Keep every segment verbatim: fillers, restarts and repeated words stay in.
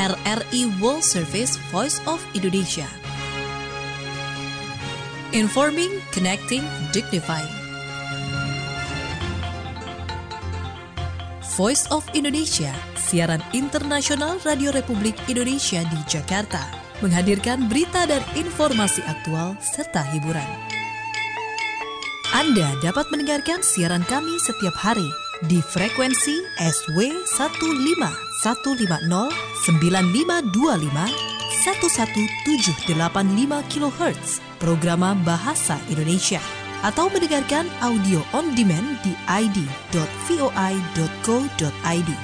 R R I World Service Voice of Indonesia. Informing, connecting, dignifying. Voice of Indonesia, siaran internasional Radio Republik Indonesia di Jakarta, menghadirkan berita dan informasi aktual serta hiburan. Anda dapat mendengarkan siaran kami setiap hari di frekuensi S W satu lima satu lima nol sembilan lima dua lima satu satu tujuh delapan lima kilohertz, programa Bahasa Indonesia, atau mendengarkan audio on demand di i d dot voi dot co dot i d.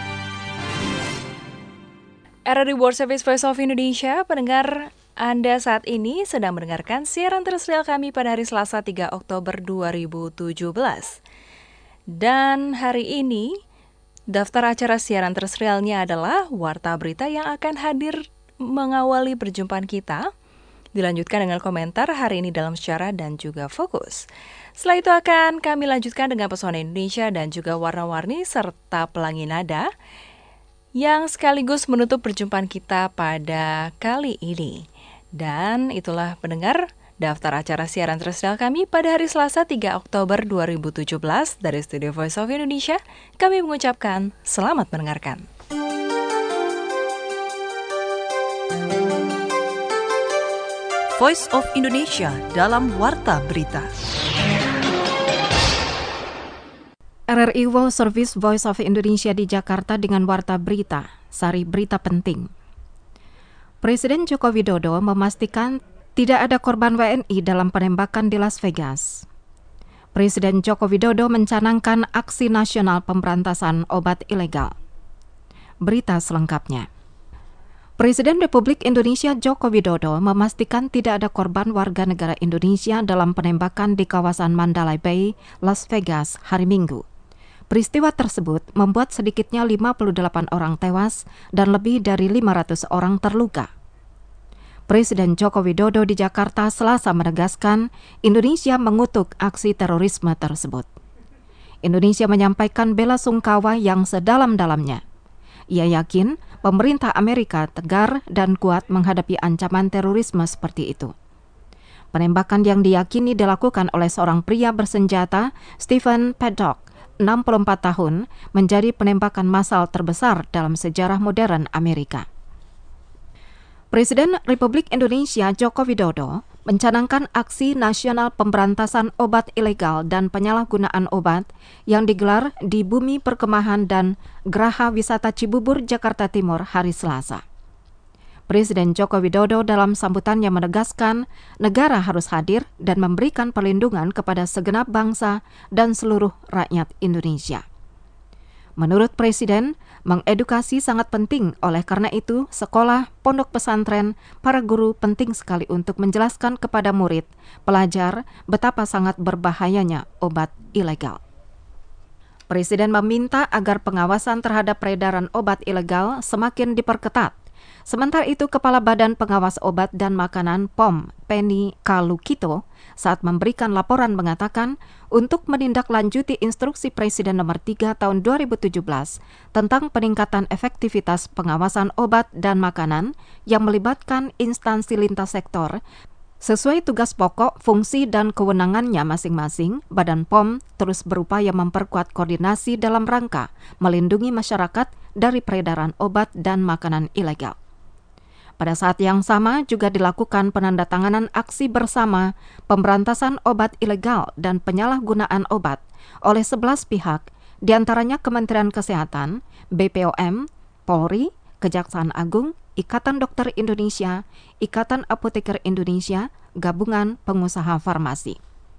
R R I World Service Voice of Indonesia, pendengar, Anda saat ini sedang mendengarkan siaran terestrial kami pada hari Selasa tiga Oktober dua ribu tujuh belas. Dan hari ini, daftar acara siaran terestrialnya adalah Warta Berita yang akan hadir mengawali perjumpaan kita. Dilanjutkan dengan komentar hari ini dalam sejarah dan juga fokus. Setelah itu akan kami lanjutkan dengan pesona Indonesia dan juga warna-warni serta pelangi nada yang sekaligus menutup perjumpaan kita pada kali ini. Dan itulah pendengar daftar acara siaran terestrial kami pada hari Selasa tiga Oktober dua ribu tujuh belas dari Studio Voice of Indonesia. Kami mengucapkan selamat mendengarkan. Voice of Indonesia dalam Warta Berita. R R I World Service Voice of Indonesia di Jakarta dengan Warta Berita, sari berita penting. Presiden Joko Widodo memastikan tidak ada korban W N I dalam penembakan di Las Vegas. Presiden Joko Widodo mencanangkan aksi nasional pemberantasan obat ilegal. Berita selengkapnya. Presiden Republik Indonesia Joko Widodo memastikan tidak ada korban warga negara Indonesia dalam penembakan di kawasan Mandalay Bay, Las Vegas, hari Minggu. Peristiwa tersebut membuat sedikitnya lima puluh delapan orang tewas dan lebih dari lima ratus orang terluka. Presiden Joko Widodo di Jakarta Selasa menegaskan Indonesia mengutuk aksi terorisme tersebut. Indonesia menyampaikan bela sungkawa yang sedalam-dalamnya. Ia yakin pemerintah Amerika tegar dan kuat menghadapi ancaman terorisme seperti itu. Penembakan yang diyakini dilakukan oleh seorang pria bersenjata, Stephen Paddock, enam puluh empat tahun, menjadi penembakan massal terbesar dalam sejarah modern Amerika. Presiden Republik Indonesia Joko Widodo mencanangkan aksi nasional pemberantasan obat ilegal dan penyalahgunaan obat yang digelar di Bumi Perkemahan dan Geraha Wisata Cibubur, Jakarta Timur hari Selasa. Presiden Joko Widodo dalam sambutannya menegaskan negara harus hadir dan memberikan perlindungan kepada segenap bangsa dan seluruh rakyat Indonesia. Menurut Presiden, mengedukasi sangat penting, oleh karena itu sekolah, pondok pesantren, para guru penting sekali untuk menjelaskan kepada murid, pelajar, betapa sangat berbahayanya obat ilegal. Presiden meminta agar pengawasan terhadap peredaran obat ilegal semakin diperketat. Sementara itu, Kepala Badan Pengawas Obat dan Makanan P O M, Penny Kalukito, saat memberikan laporan mengatakan untuk menindaklanjuti instruksi Presiden nomor tiga tahun dua ribu tujuh belas tentang peningkatan efektivitas pengawasan obat dan makanan yang melibatkan instansi lintas sektor, sesuai tugas pokok, fungsi, dan kewenangannya masing-masing, Badan P O M terus berupaya memperkuat koordinasi dalam rangka melindungi masyarakat dari peredaran obat dan makanan ilegal. Pada saat yang sama juga dilakukan penandatanganan aksi bersama pemberantasan obat ilegal dan penyalahgunaan obat oleh sebelas pihak, diantaranya Kementerian Kesehatan, B P O M, Polri, Kejaksaan Agung, Ikatan Dokter Indonesia, Ikatan Apoteker Indonesia, Gabungan Pengusaha Farmasi.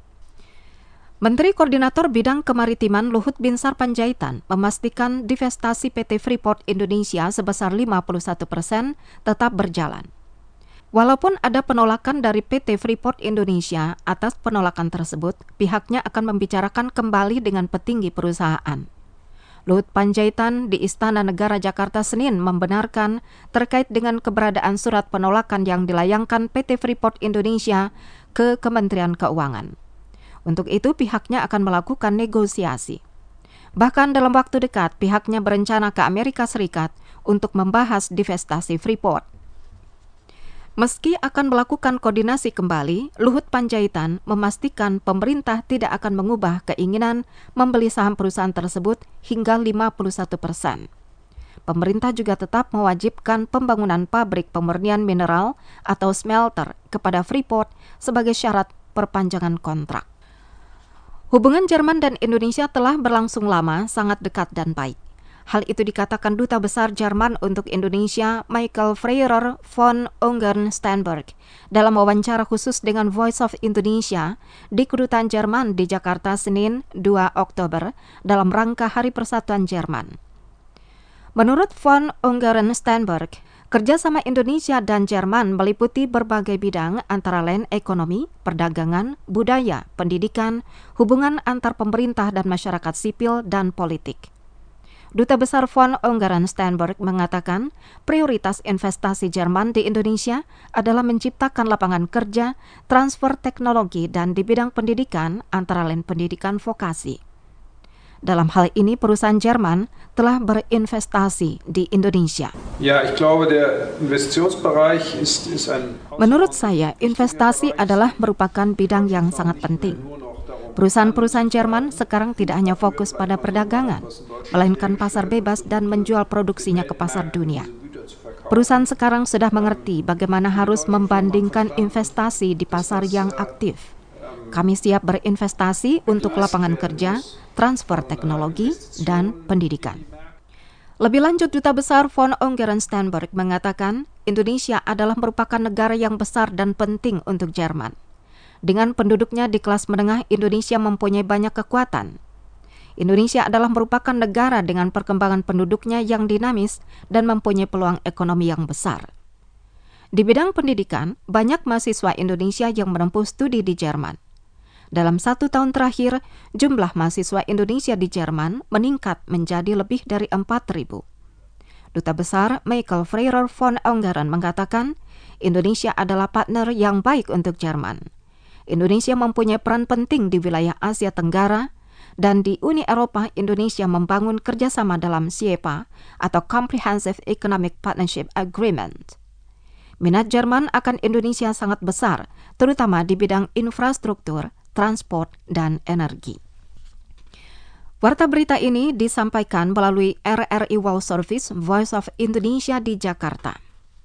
Menteri Koordinator Bidang Kemaritiman Luhut Binsar Panjaitan memastikan divestasi P T Freeport Indonesia sebesar lima puluh satu persen tetap berjalan. Walaupun ada penolakan dari P T Freeport Indonesia atas penolakan tersebut, pihaknya akan membicarakan kembali dengan petinggi perusahaan. Luhut Panjaitan di Istana Negara Jakarta Senin membenarkan terkait dengan keberadaan surat penolakan yang dilayangkan P T Freeport Indonesia ke Kementerian Keuangan. Untuk itu pihaknya akan melakukan negosiasi. Bahkan dalam waktu dekat pihaknya berencana ke Amerika Serikat untuk membahas divestasi Freeport. Meski akan melakukan koordinasi kembali, Luhut Panjaitan memastikan pemerintah tidak akan mengubah keinginan membeli saham perusahaan tersebut hingga lima puluh satu persen. Pemerintah juga tetap mewajibkan pembangunan pabrik pemurnian mineral atau smelter kepada Freeport sebagai syarat perpanjangan kontrak. Hubungan Jerman dan Indonesia telah berlangsung lama, sangat dekat dan baik. Hal itu dikatakan Duta Besar Jerman untuk Indonesia, Michael Freirer von Ungern-Sternberg, dalam wawancara khusus dengan Voice of Indonesia di Kedutaan Jerman di Jakarta Senin dua Oktober dalam rangka Hari Persatuan Jerman. Menurut von Ungern-Sternberg, kerjasama Indonesia dan Jerman meliputi berbagai bidang antara lain ekonomi, perdagangan, budaya, pendidikan, hubungan antar pemerintah dan masyarakat sipil, dan politik. Duta Besar von Ungern-Sternberg mengatakan prioritas investasi Jerman di Indonesia adalah menciptakan lapangan kerja, transfer teknologi, dan di bidang pendidikan, antara lain pendidikan vokasi. Dalam hal ini, perusahaan Jerman telah berinvestasi di Indonesia. Ja, ich glaube, der Investitionsbereich ist, ist ein... Menurut saya, investasi adalah merupakan bidang yang sangat penting. Perusahaan-perusahaan Jerman sekarang tidak hanya fokus pada perdagangan, melainkan pasar bebas dan menjual produksinya ke pasar dunia. Perusahaan sekarang sudah mengerti bagaimana harus membandingkan investasi di pasar yang aktif. Kami siap berinvestasi untuk lapangan kerja, transfer teknologi, dan pendidikan. Lebih lanjut, Duta Besar von Ungern-Sternberg mengatakan Indonesia adalah merupakan negara yang besar dan penting untuk Jerman. Dengan penduduknya di kelas menengah, Indonesia mempunyai banyak kekuatan. Indonesia adalah merupakan negara dengan perkembangan penduduknya yang dinamis dan mempunyai peluang ekonomi yang besar. Di bidang pendidikan, banyak mahasiswa Indonesia yang menempuh studi di Jerman. Dalam satu tahun terakhir, jumlah mahasiswa Indonesia di Jerman meningkat menjadi lebih dari empat ribu. Duta Besar Michael Freirer von Ungern mengatakan, Indonesia adalah partner yang baik untuk Jerman. Indonesia mempunyai peran penting di wilayah Asia Tenggara, dan di Uni Eropa, Indonesia membangun kerjasama dalam C E P A atau Comprehensive Economic Partnership Agreement. Minat Jerman akan Indonesia sangat besar, terutama di bidang infrastruktur, transport, dan energi. Warta berita ini disampaikan melalui R R I World Service Voice of Indonesia di Jakarta.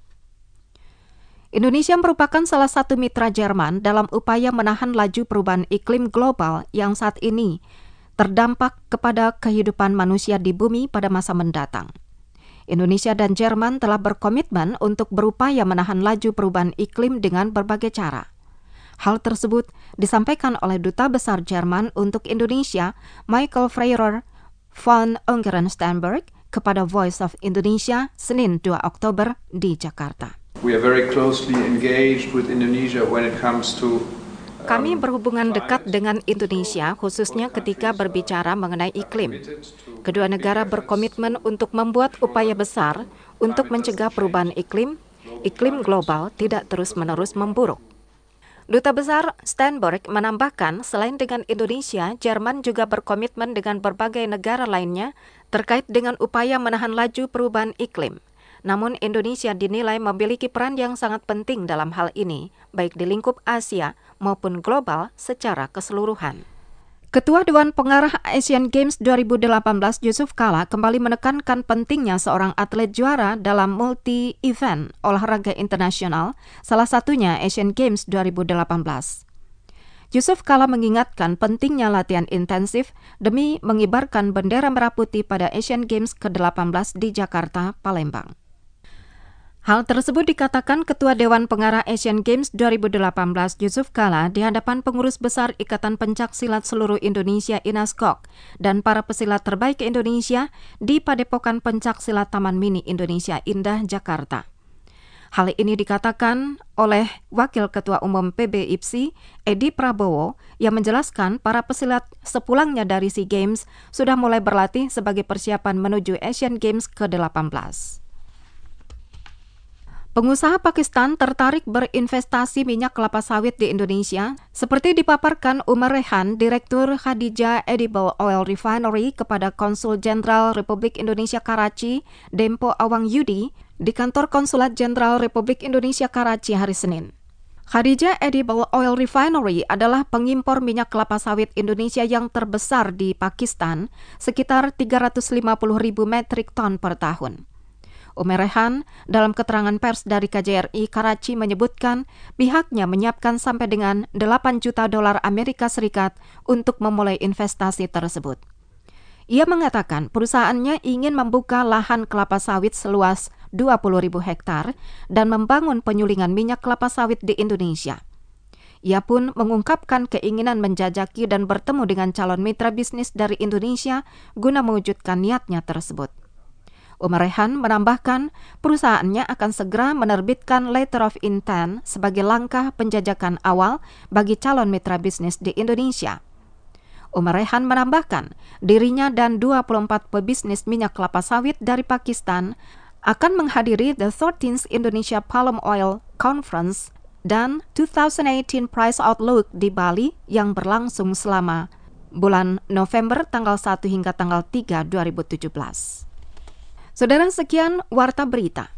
Indonesia merupakan salah satu mitra Jerman dalam upaya menahan laju perubahan iklim global yang saat ini terdampak kepada kehidupan manusia di bumi pada masa mendatang. Indonesia dan Jerman telah berkomitmen untuk berupaya menahan laju perubahan iklim dengan berbagai cara. Hal tersebut disampaikan oleh Duta Besar Jerman untuk Indonesia, Michael Freirer von Ungern-Sternberg, kepada Voice of Indonesia, Senin dua Oktober di Jakarta. We are very closely engaged with Indonesia when it comes to Kami berhubungan dekat dengan Indonesia, khususnya ketika berbicara mengenai iklim. Kedua negara berkomitmen untuk membuat upaya besar untuk mencegah perubahan iklim, iklim global tidak terus-menerus memburuk. Duta Besar Sternberg menambahkan, selain dengan Indonesia, Jerman juga berkomitmen dengan berbagai negara lainnya terkait dengan upaya menahan laju perubahan iklim. Namun Indonesia dinilai memiliki peran yang sangat penting dalam hal ini, baik di lingkup Asia maupun global secara keseluruhan. Ketua Dewan Pengarah Asian Games dua ribu delapan belas Yusuf Kala kembali menekankan pentingnya seorang atlet juara dalam multi-event olahraga internasional, salah satunya Asian Games dua ribu delapan belas. Yusuf Kala mengingatkan pentingnya latihan intensif demi mengibarkan bendera merah putih pada Asian Games ke delapan belas di Jakarta, Palembang. Hal tersebut dikatakan Ketua Dewan Pengarah Asian Games dua ribu delapan belas Yusuf Kala di hadapan pengurus besar Ikatan Pencaksilat Seluruh Indonesia I N A S G O K dan para pesilat terbaik Indonesia di Padepokan Pencaksilat Taman Mini Indonesia Indah, Jakarta. Hal ini dikatakan oleh Wakil Ketua Umum P B I P S I, Edi Prabowo, yang menjelaskan para pesilat sepulangnya dari SEA Games sudah mulai berlatih sebagai persiapan menuju Asian Games ke delapan belas. Pengusaha Pakistan tertarik berinvestasi minyak kelapa sawit di Indonesia, seperti dipaparkan Umar Rehan, Direktur Khadijah Edible Oil Refinery kepada Konsul Jenderal Republik Indonesia Karachi, Dempo Awang Yudi, di kantor Konsulat Jenderal Republik Indonesia Karachi hari Senin. Khadijah Edible Oil Refinery adalah pengimpor minyak kelapa sawit Indonesia yang terbesar di Pakistan, sekitar tiga ratus lima puluh ribu metrik ton per tahun. Umar Rehan dalam keterangan pers dari K J R I Karachi menyebutkan pihaknya menyiapkan sampai dengan delapan juta dolar Amerika Serikat untuk memulai investasi tersebut. Ia mengatakan perusahaannya ingin membuka lahan kelapa sawit seluas dua puluh ribu hektar dan membangun penyulingan minyak kelapa sawit di Indonesia. Ia pun mengungkapkan keinginan menjajaki dan bertemu dengan calon mitra bisnis dari Indonesia guna mewujudkan niatnya tersebut. Umar Rehan menambahkan perusahaannya akan segera menerbitkan letter of intent sebagai langkah penjajakan awal bagi calon mitra bisnis di Indonesia. Umar Rehan menambahkan dirinya dan dua puluh empat pebisnis minyak kelapa sawit dari Pakistan akan menghadiri the thirteenth Indonesia Palm Oil Conference dan two thousand eighteen Price Outlook di Bali yang berlangsung selama bulan November tanggal satu hingga tanggal tiga dua ribu tujuh belas. Saudara, sekian Warta Berita.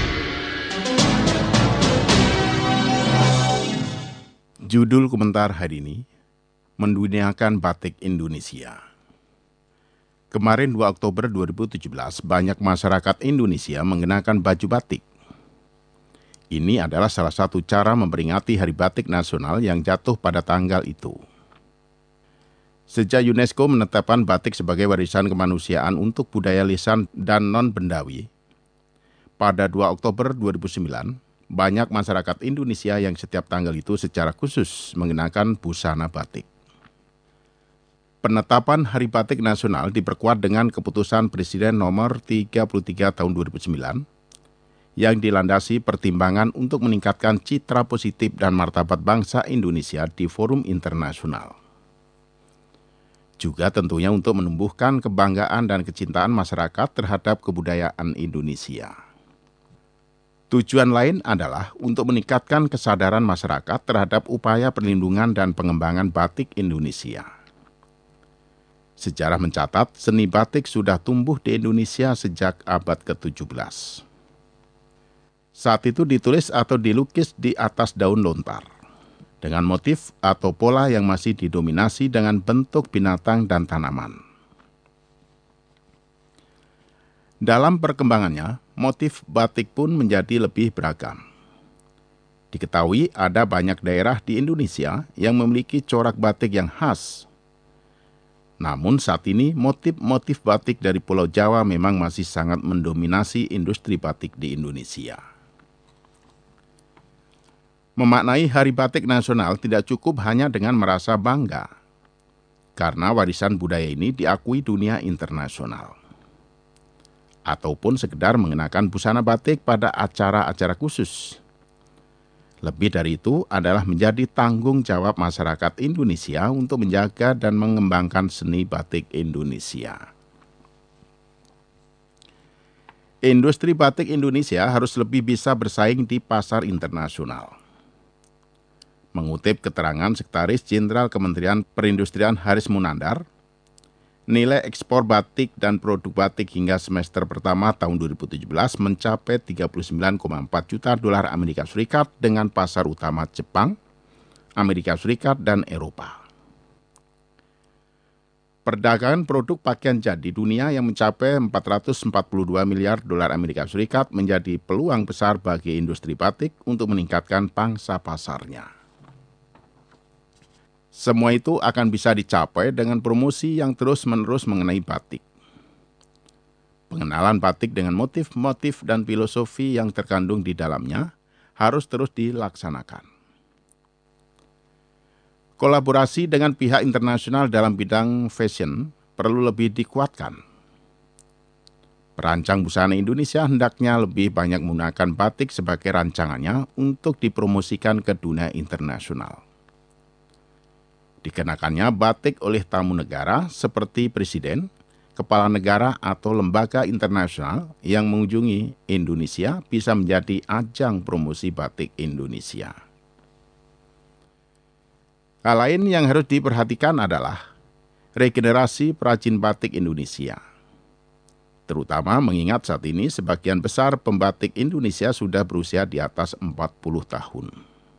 Judul komentar hari ini, Menduniakan Batik Indonesia. Kemarin dua Oktober dua ribu tujuh belas, banyak masyarakat Indonesia mengenakan baju batik. Ini adalah salah satu cara memperingati Hari Batik Nasional yang jatuh pada tanggal itu. Sejak UNESCO menetapkan batik sebagai warisan kemanusiaan untuk budaya lisan dan non-bendawi, pada dua Oktober dua ribu sembilan, banyak masyarakat Indonesia yang setiap tanggal itu secara khusus mengenakan busana batik. Penetapan Hari Batik Nasional diperkuat dengan keputusan Presiden nomor tiga puluh tiga tahun dua ribu sembilan yang dilandasi pertimbangan untuk meningkatkan citra positif dan martabat bangsa Indonesia di forum internasional. Juga tentunya untuk menumbuhkan kebanggaan dan kecintaan masyarakat terhadap kebudayaan Indonesia. Tujuan lain adalah untuk meningkatkan kesadaran masyarakat terhadap upaya perlindungan dan pengembangan batik Indonesia. Sejarah mencatat seni batik sudah tumbuh di Indonesia sejak abad ke tujuh belas. Saat itu ditulis atau dilukis di atas daun lontar, dengan motif atau pola yang masih didominasi dengan bentuk binatang dan tanaman. Dalam perkembangannya, motif batik pun menjadi lebih beragam. Diketahui ada banyak daerah di Indonesia yang memiliki corak batik yang khas. Namun saat ini motif-motif batik dari Pulau Jawa memang masih sangat mendominasi industri batik di Indonesia. Memaknai Hari Batik Nasional tidak cukup hanya dengan merasa bangga, karena warisan budaya ini diakui dunia internasional. Ataupun sekedar mengenakan busana batik pada acara-acara khusus. Lebih dari itu adalah menjadi tanggung jawab masyarakat Indonesia untuk menjaga dan mengembangkan seni batik Indonesia. Industri batik Indonesia harus lebih bisa bersaing di pasar internasional. Mengutip keterangan Sekretaris Jenderal Kementerian Perindustrian Haris Munandar, nilai ekspor batik dan produk batik hingga semester pertama tahun dua ribu tujuh belas mencapai tiga puluh sembilan koma empat juta dolar Amerika Serikat dengan pasar utama Jepang, Amerika Serikat, dan Eropa. Perdagangan produk pakaian jadi dunia yang mencapai empat ratus empat puluh dua miliar dolar Amerika Serikat menjadi peluang besar bagi industri batik untuk meningkatkan pangsa pasarnya. Semua itu akan bisa dicapai dengan promosi yang terus-menerus mengenai batik. Pengenalan batik dengan motif-motif dan filosofi yang terkandung di dalamnya harus terus dilaksanakan. Kolaborasi dengan pihak internasional dalam bidang fashion perlu lebih dikuatkan. Perancang busana Indonesia hendaknya lebih banyak menggunakan batik sebagai rancangannya untuk dipromosikan ke dunia internasional. Dikenakannya batik oleh tamu negara seperti presiden, kepala negara atau lembaga internasional yang mengunjungi Indonesia bisa menjadi ajang promosi batik Indonesia. Hal lain yang harus diperhatikan adalah regenerasi perajin batik Indonesia. Terutama mengingat saat ini sebagian besar pembatik Indonesia sudah berusia di atas empat puluh tahun.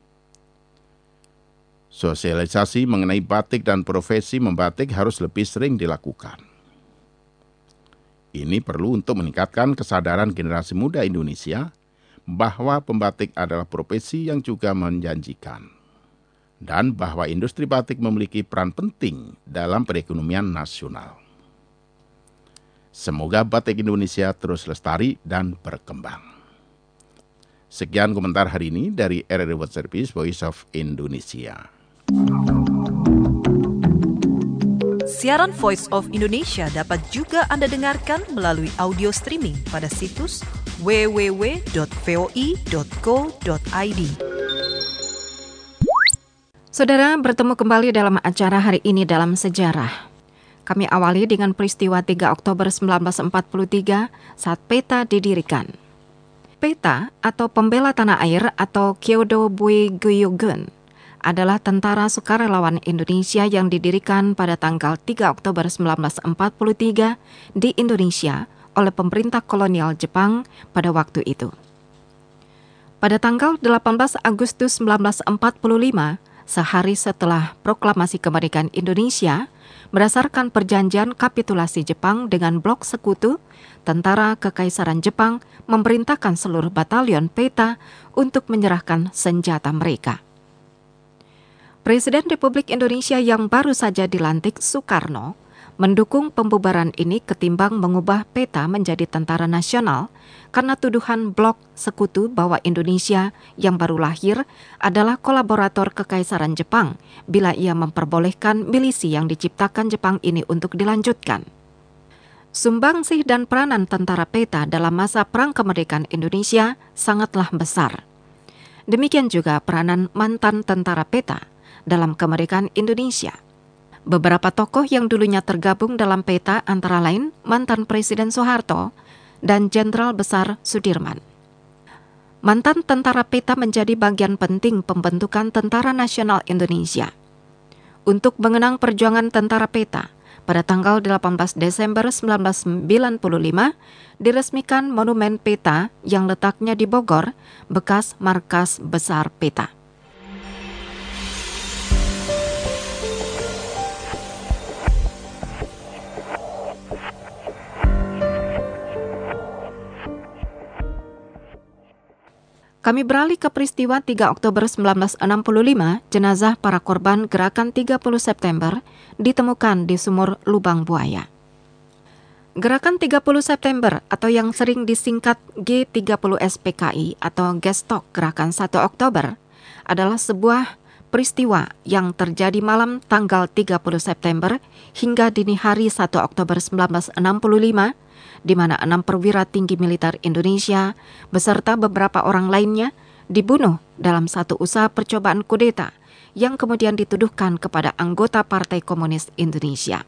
Sosialisasi mengenai batik dan profesi membatik harus lebih sering dilakukan. Ini perlu untuk meningkatkan kesadaran generasi muda Indonesia bahwa pembatik adalah profesi yang juga menjanjikan, dan bahwa industri batik memiliki peran penting dalam perekonomian nasional. Semoga batik Indonesia terus lestari dan berkembang. Sekian komentar hari ini dari R R I World Service Voice of Indonesia. Siaran Voice of Indonesia dapat juga Anda dengarkan melalui audio streaming pada situs w w w dot voi dot co dot i d. Saudara, bertemu kembali dalam acara hari ini dalam sejarah. Kami awali dengan peristiwa tiga Oktober sembilan belas empat puluh tiga saat PETA didirikan. PETA atau Pembela Tanah Air atau Kyodo Buiguyugun adalah tentara sukarelawan Indonesia yang didirikan pada tanggal tiga Oktober sembilan belas empat puluh tiga di Indonesia oleh pemerintah kolonial Jepang pada waktu itu. Pada tanggal delapan belas Agustus sembilan belas empat puluh lima, sehari setelah proklamasi kemerdekaan Indonesia, berdasarkan perjanjian kapitulasi Jepang dengan blok sekutu, tentara Kekaisaran Jepang memerintahkan seluruh batalion PETA untuk menyerahkan senjata mereka. Presiden Republik Indonesia yang baru saja dilantik, Soekarno, mendukung pembubaran ini ketimbang mengubah PETA menjadi tentara nasional karena tuduhan blok sekutu bahwa Indonesia yang baru lahir adalah kolaborator Kekaisaran Jepang bila ia memperbolehkan milisi yang diciptakan Jepang ini untuk dilanjutkan. Sumbangsih dan peranan tentara PETA dalam masa Perang Kemerdekaan Indonesia sangatlah besar. Demikian juga peranan mantan tentara PETA dalam kemerdekaan Indonesia. Beberapa tokoh yang dulunya tergabung dalam PETA antara lain mantan Presiden Soeharto dan Jenderal Besar Sudirman. Mantan tentara PETA menjadi bagian penting pembentukan Tentara Nasional Indonesia. Untuk mengenang perjuangan tentara PETA, pada tanggal delapan belas Desember sembilan belas sembilan puluh lima diresmikan Monumen PETA yang letaknya di Bogor, bekas markas besar PETA. Kami beralih ke peristiwa tiga Oktober sembilan belas enam puluh lima, jenazah para korban Gerakan tiga puluh September ditemukan di sumur Lubang Buaya. Gerakan tiga puluh September atau yang sering disingkat G tiga puluh S P K I atau Gestok Gerakan satu Oktober adalah sebuah peristiwa yang terjadi malam tanggal tiga puluh September hingga dini hari satu Oktober sembilan belas enam puluh lima, di mana enam perwira tinggi militer Indonesia beserta beberapa orang lainnya dibunuh dalam satu usaha percobaan kudeta yang kemudian dituduhkan kepada anggota Partai Komunis Indonesia.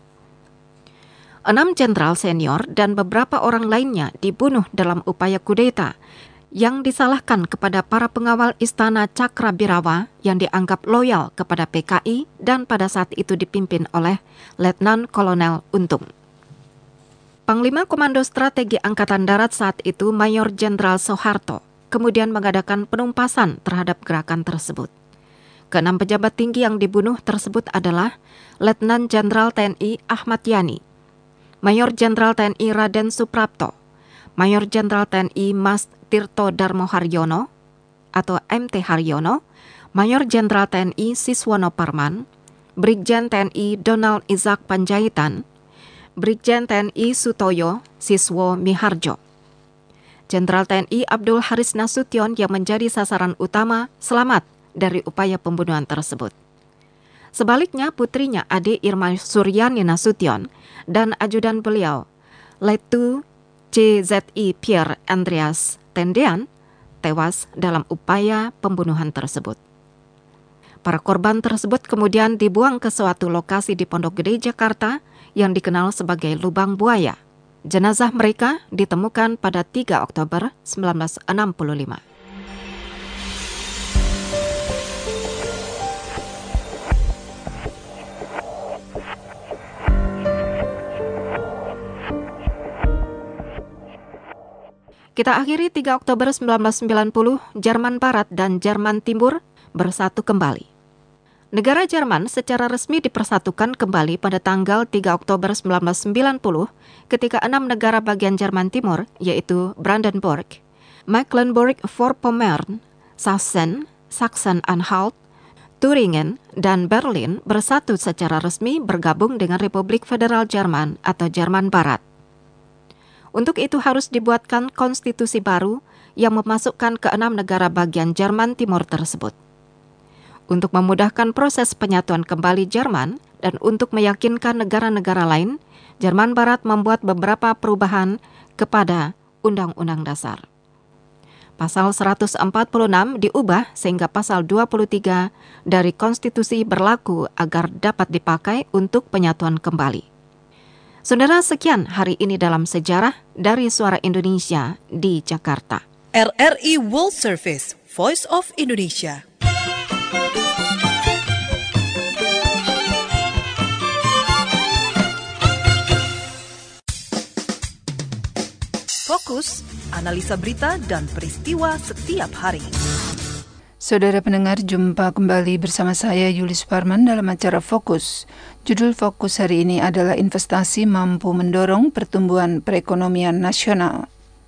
Enam jenderal senior dan beberapa orang lainnya dibunuh dalam upaya kudeta yang disalahkan kepada para pengawal Istana Cakrabirawa yang dianggap loyal kepada P K I dan pada saat itu dipimpin oleh Letnan Kolonel Untung. Panglima Komando Strategi Angkatan Darat saat itu, Mayor Jenderal Soeharto, kemudian mengadakan penumpasan terhadap gerakan tersebut. Keenam pejabat tinggi yang dibunuh tersebut adalah Letnan Jenderal T N I Ahmad Yani, Mayor Jenderal T N I Raden Suprapto, Mayor Jenderal T N I Mas Tirto Darmo Haryono atau M T Haryono, Mayor Jenderal T N I Siswono Parman, Brigjen T N I Donald Isaac Panjaitan, Brigjen T N I Sutoyo Siswo Miharjo. Jenderal T N I Abdul Haris Nasution yang menjadi sasaran utama selamat dari upaya pembunuhan tersebut. Sebaliknya, putrinya Ade Irma Suryani Nasution dan ajudan beliau, Letu C Z I Pierre Andreas Tendean, tewas dalam upaya pembunuhan tersebut. Para korban tersebut kemudian dibuang ke suatu lokasi di Pondok Gede, Jakarta, yang dikenal sebagai lubang buaya. Jenazah mereka ditemukan pada tiga Oktober sembilan belas enam puluh lima. Kita akhiri tiga Oktober sembilan belas sembilan puluh, Jerman Barat dan Jerman Timur bersatu kembali. Negara Jerman secara resmi dipersatukan kembali pada tanggal tiga Oktober sembilan belas sembilan puluh ketika enam negara bagian Jerman Timur, yaitu Brandenburg, Mecklenburg-Vorpommern, Sachsen, Sachsen-Anhalt, Thüringen, dan Berlin bersatu secara resmi bergabung dengan Republik Federal Jerman atau Jerman Barat. Untuk itu harus dibuatkan konstitusi baru yang memasukkan keenam negara bagian Jerman Timur tersebut. Untuk memudahkan proses penyatuan kembali Jerman dan untuk meyakinkan negara-negara lain, Jerman Barat membuat beberapa perubahan kepada Undang-Undang Dasar. Pasal seratus empat puluh enam diubah sehingga pasal dua puluh tiga dari konstitusi berlaku agar dapat dipakai untuk penyatuan kembali. Saudara, sekian hari ini dalam sejarah dari Suara Indonesia di Jakarta. R R I World Service, Voice of Indonesia. Fokus, analisa berita dan peristiwa setiap hari. Saudara pendengar, jumpa kembali bersama saya Yuli Suparman dalam acara Fokus. Judul Fokus hari ini adalah investasi mampu mendorong pertumbuhan perekonomian nasional.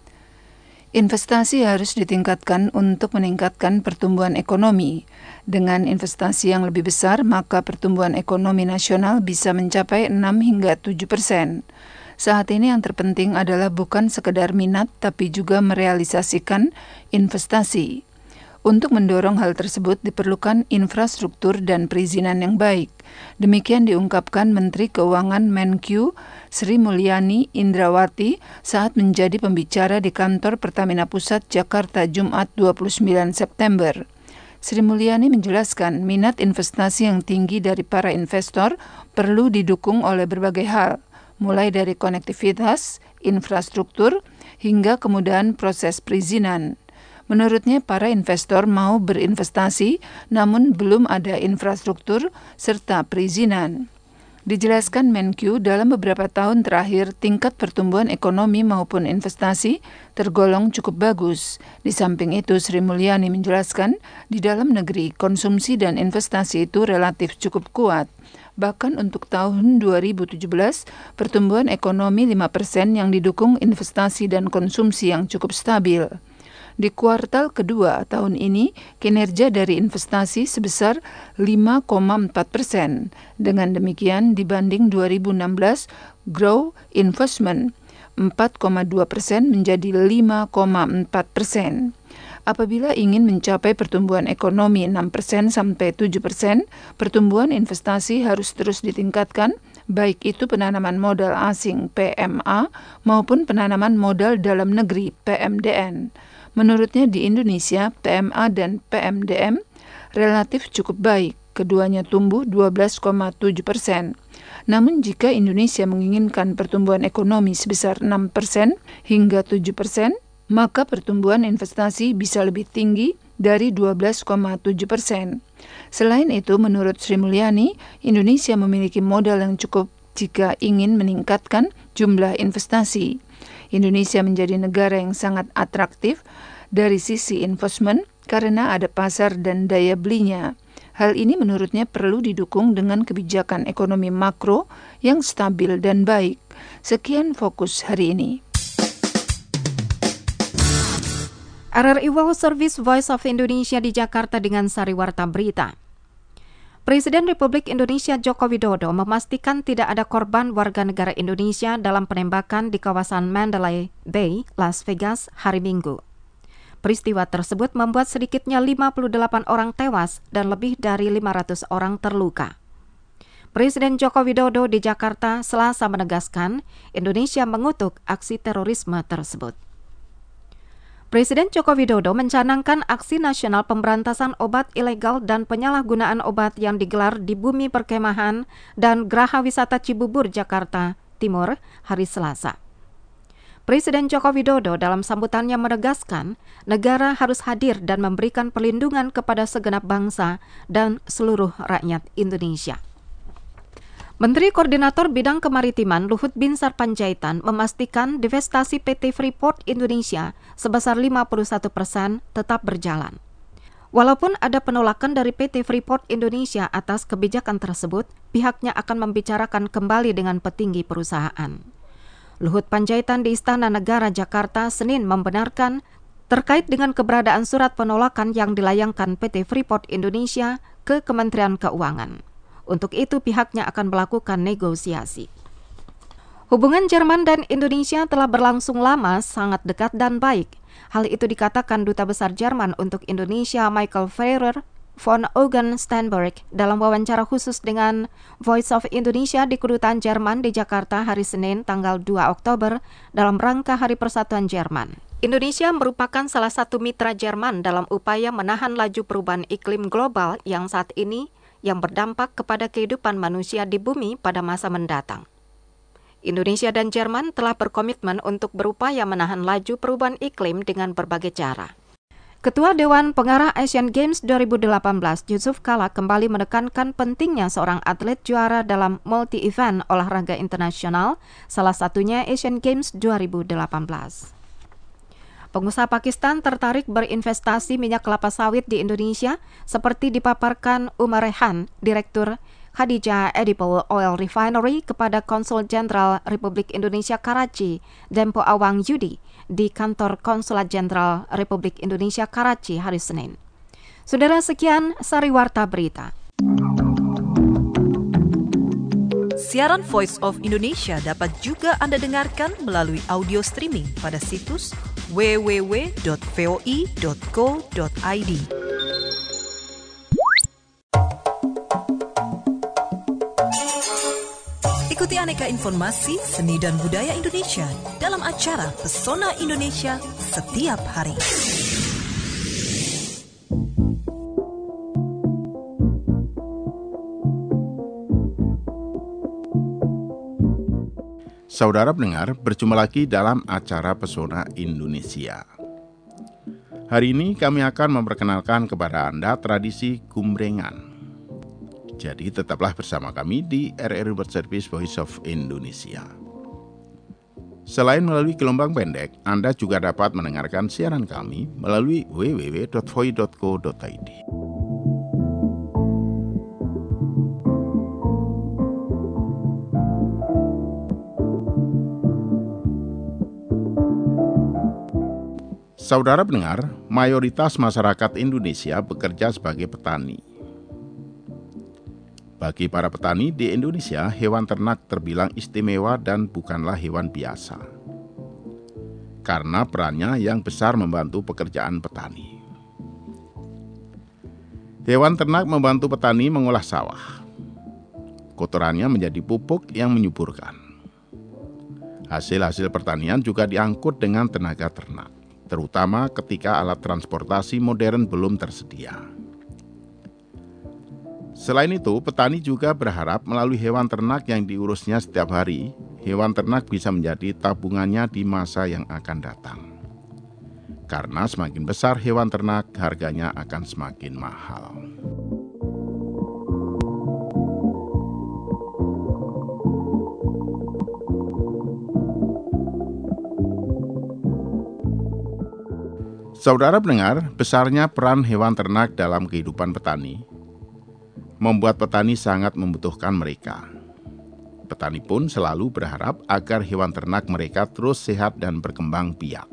Investasi harus ditingkatkan untuk meningkatkan pertumbuhan ekonomi. Dengan investasi yang lebih besar, maka pertumbuhan ekonomi nasional bisa mencapai enam hingga tujuh persen. Saat ini yang terpenting adalah bukan sekedar minat, tapi juga merealisasikan investasi. Untuk mendorong hal tersebut diperlukan infrastruktur dan perizinan yang baik. Demikian diungkapkan Menteri Keuangan Menkyu Sri Mulyani Indrawati saat menjadi pembicara di kantor Pertamina Pusat Jakarta Jumat dua puluh sembilan September. Sri Mulyani menjelaskan minat investasi yang tinggi dari para investor perlu didukung oleh berbagai hal, mulai dari konektivitas, infrastruktur, hingga kemudahan proses perizinan. Menurutnya, para investor mau berinvestasi, namun belum ada infrastruktur serta perizinan. Dijelaskan Menkyu, dalam beberapa tahun terakhir, tingkat pertumbuhan ekonomi maupun investasi tergolong cukup bagus. Di samping itu, Sri Mulyani menjelaskan, di dalam negeri, konsumsi dan investasi itu relatif cukup kuat. Bahkan untuk tahun dua ribu tujuh belas, pertumbuhan ekonomi lima persen yang didukung investasi dan konsumsi yang cukup stabil. Di kuartal kedua tahun ini, kinerja dari investasi sebesar lima koma empat persen. Dengan demikian, dibanding dua ribu enam belas, grow investment empat koma dua persen menjadi lima koma empat persen. Apabila ingin mencapai pertumbuhan ekonomi enam persen sampai tujuh persen, pertumbuhan investasi harus terus ditingkatkan, baik itu penanaman modal asing P M A maupun penanaman modal dalam negeri P M D N. Menurutnya di Indonesia, P M A dan P M D M relatif cukup baik, keduanya tumbuh dua belas koma tujuh persen. Namun jika Indonesia menginginkan pertumbuhan ekonomi sebesar enam persen hingga tujuh persen, maka pertumbuhan investasi bisa lebih tinggi dari dua belas koma tujuh persen. Selain itu, menurut Sri Mulyani, Indonesia memiliki modal yang cukup jika ingin meningkatkan jumlah investasi. Indonesia menjadi negara yang sangat atraktif dari sisi investment karena ada pasar dan daya belinya. Hal ini menurutnya perlu didukung dengan kebijakan ekonomi makro yang stabil dan baik. Sekian Fokus hari ini. R R I World Service Voice of Indonesia di Jakarta dengan Sariwarta Berita. Presiden Republik Indonesia Joko Widodo memastikan tidak ada korban warga negara Indonesia dalam penembakan di kawasan Mandalay Bay, Las Vegas, hari Minggu. Peristiwa tersebut membuat sedikitnya lima puluh delapan orang tewas dan lebih dari lima ratus orang terluka. Presiden Joko Widodo di Jakarta Selasa menegaskan Indonesia mengutuk aksi terorisme tersebut. Presiden Joko Widodo mencanangkan aksi nasional pemberantasan obat ilegal dan penyalahgunaan obat yang digelar di Bumi Perkemahan dan Geraha Wisata Cibubur, Jakarta Timur, hari Selasa. Presiden Joko Widodo dalam sambutannya menegaskan negara harus hadir dan memberikan perlindungan kepada segenap bangsa dan seluruh rakyat Indonesia. Menteri Koordinator Bidang Kemaritiman Luhut Binsar Panjaitan memastikan divestasi P T Freeport Indonesia sebesar lima puluh satu persen tetap berjalan. Walaupun ada penolakan dari P T Freeport Indonesia atas kebijakan tersebut, pihaknya akan membicarakan kembali dengan petinggi perusahaan. Luhut Panjaitan di Istana Negara Jakarta Senin membenarkan terkait dengan keberadaan surat penolakan yang dilayangkan P T Freeport Indonesia ke Kementerian Keuangan. Untuk itu pihaknya akan melakukan negosiasi. Hubungan Jerman dan Indonesia telah berlangsung lama, sangat dekat dan baik. Hal itu dikatakan Duta Besar Jerman untuk Indonesia Michael Ferrer von Augen-Steinberg dalam wawancara khusus dengan Voice of Indonesia di Kedutaan Jerman di Jakarta hari Senin tanggal dua Oktober dalam rangka Hari Persatuan Jerman. Indonesia merupakan salah satu mitra Jerman dalam upaya menahan laju perubahan iklim global yang saat ini yang berdampak kepada kehidupan manusia di bumi pada masa mendatang. Indonesia dan Jerman telah berkomitmen untuk berupaya menahan laju perubahan iklim dengan berbagai cara. Ketua Dewan Pengarah Asian Games dua ribu delapan belas, Yusuf Kala, kembali menekankan pentingnya seorang atlet juara dalam multi-event olahraga internasional, salah satunya Asian Games dua ribu delapan belas. Pengusaha Pakistan tertarik berinvestasi minyak kelapa sawit di Indonesia, seperti dipaparkan Umar Rehan, Direktur Khadijah Edible Oil Refinery kepada Konsul Jenderal Republik Indonesia Karachi, Dempo Awang Yudi, di Kantor Konsulat Jenderal Republik Indonesia Karachi hari Senin. Saudara, sekian Sariwarta Berita. Siaran Voice of Indonesia dapat juga Anda dengarkan melalui audio streaming pada situs w w w dot voi dot co dot i d. Ikuti aneka informasi seni dan budaya Indonesia dalam acara Pesona Indonesia setiap hari. Saudara pendengar, berjumpa lagi dalam acara Pesona Indonesia. Hari ini kami akan memperkenalkan kepada Anda tradisi gumrengan. Jadi tetaplah bersama kami di R R I World Service Voice of Indonesia. Selain melalui gelombang pendek, Anda juga dapat mendengarkan siaran kami melalui w w w dot voi dot co dot i d. Saudara pendengar, mayoritas masyarakat Indonesia bekerja sebagai petani. Bagi para petani di Indonesia, hewan ternak terbilang istimewa dan bukanlah hewan biasa, karena perannya yang besar membantu pekerjaan petani. Hewan ternak membantu petani mengolah sawah. Kotorannya menjadi pupuk yang menyuburkan. Hasil-hasil pertanian juga diangkut dengan tenaga ternak, terutama ketika alat transportasi modern belum tersedia. Selain itu, petani juga berharap melalui hewan ternak yang diurusnya setiap hari, hewan ternak bisa menjadi tabungannya di masa yang akan datang. Karena semakin besar hewan ternak, harganya akan semakin mahal. Saudara pendengar, besarnya peran hewan ternak dalam kehidupan petani membuat petani sangat membutuhkan mereka. Petani pun selalu berharap agar hewan ternak mereka terus sehat dan berkembang biak.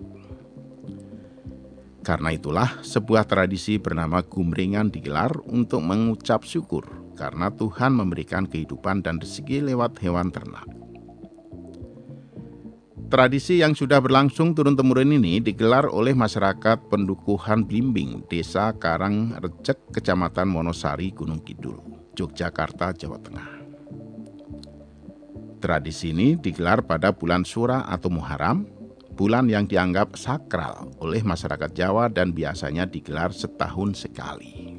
Karena itulah sebuah tradisi bernama gumrengan digelar untuk mengucap syukur karena Tuhan memberikan kehidupan dan rezeki lewat hewan ternak. Tradisi yang sudah berlangsung turun-temurun ini digelar oleh masyarakat Pendukuhan Blimbing, Desa Karangrecek, Kecamatan Wonosari, Gunung Kidul, Yogyakarta, Jawa Tengah. Tradisi ini digelar pada bulan Syura atau Muharram, bulan yang dianggap sakral oleh masyarakat Jawa dan biasanya digelar setahun sekali.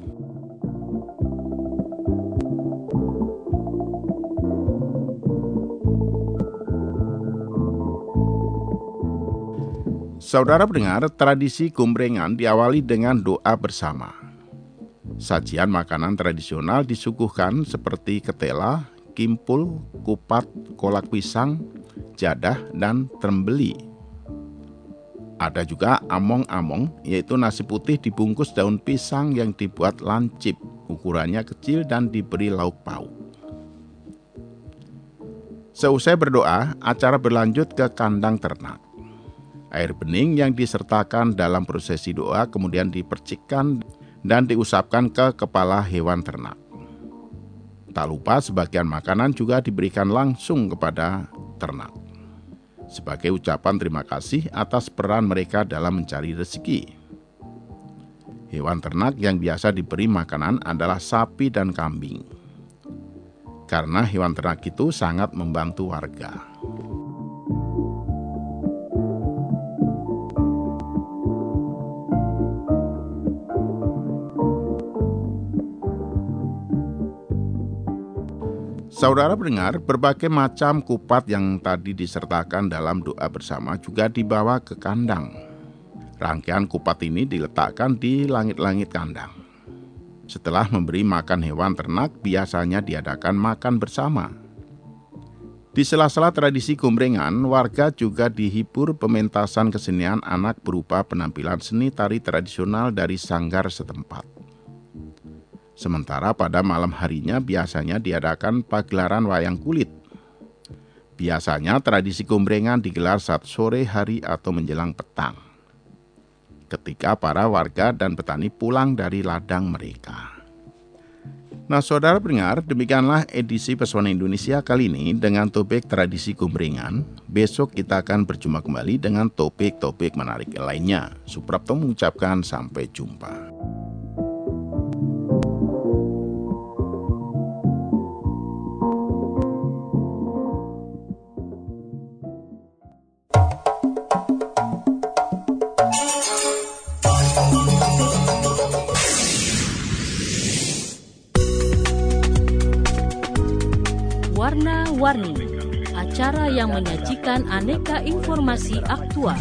Saudara pendengar, tradisi Gumbrengan diawali dengan doa bersama. Sajian makanan tradisional disuguhkan seperti ketela, kimpul, kupat, kolak pisang, jadah, dan trembeli. Ada juga among-among, yaitu nasi putih dibungkus daun pisang yang dibuat lancip, ukurannya kecil dan diberi lauk pauk. Seusai berdoa, acara berlanjut ke kandang ternak. Air bening yang disertakan dalam prosesi doa kemudian dipercikkan dan diusapkan ke kepala hewan ternak. Tak lupa sebagian makanan juga diberikan langsung kepada ternak, sebagai ucapan terima kasih atas peran mereka dalam mencari rezeki. Hewan ternak yang biasa diberi makanan adalah sapi dan kambing, karena hewan ternak itu sangat membantu warga. Saudara pendengar, berbagai macam kupat yang tadi disertakan dalam doa bersama juga dibawa ke kandang. Rangkaian kupat ini diletakkan di langit-langit kandang. Setelah memberi makan hewan ternak, biasanya diadakan makan bersama. Di sela-sela tradisi Gumbrengan, warga juga dihibur pementasan kesenian anak berupa penampilan seni tari tradisional dari sanggar setempat. Sementara pada malam harinya biasanya diadakan pagelaran wayang kulit. Biasanya tradisi Gumbrengan digelar saat sore hari atau menjelang petang, ketika para warga dan petani pulang dari ladang mereka. Nah, saudara pendengar, demikianlah edisi Pesona Indonesia kali ini dengan topik tradisi Gumbrengan. Besok kita akan berjumpa kembali dengan topik-topik menarik lainnya. Suprapto mengucapkan sampai jumpa. Warna-Warni, acara yang menyajikan aneka informasi aktual.